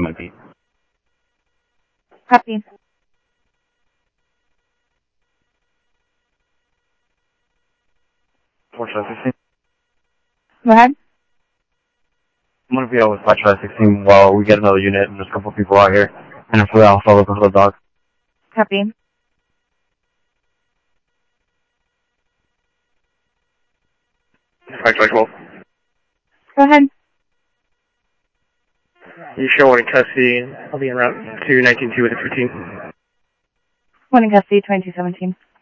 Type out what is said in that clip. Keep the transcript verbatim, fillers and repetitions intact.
might be. Copy. four sixteen. Go ahead. I'm gonna be out with five sixteen while we get another unit and there's a couple of people out here. And if we're also looking for the dog. Copy. five twelve. Go ahead. You show one in custody. I'll be en route to nineteen two with a fifteen. One in custody, twenty-two seventeen.